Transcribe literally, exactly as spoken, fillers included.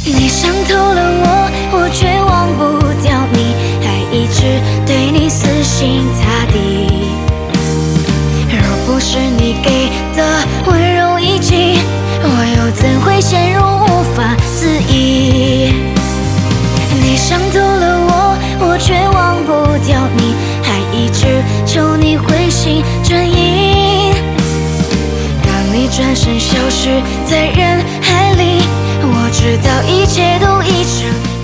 你伤透了我，我却忘不掉你，还一直对你死心塌地。若不是你给的温柔以及，我又怎会陷入无法自已？你伤透了我，我却忘不掉你，还一直求你回心转意。当你转身消失在人海里，我知道一切都已成。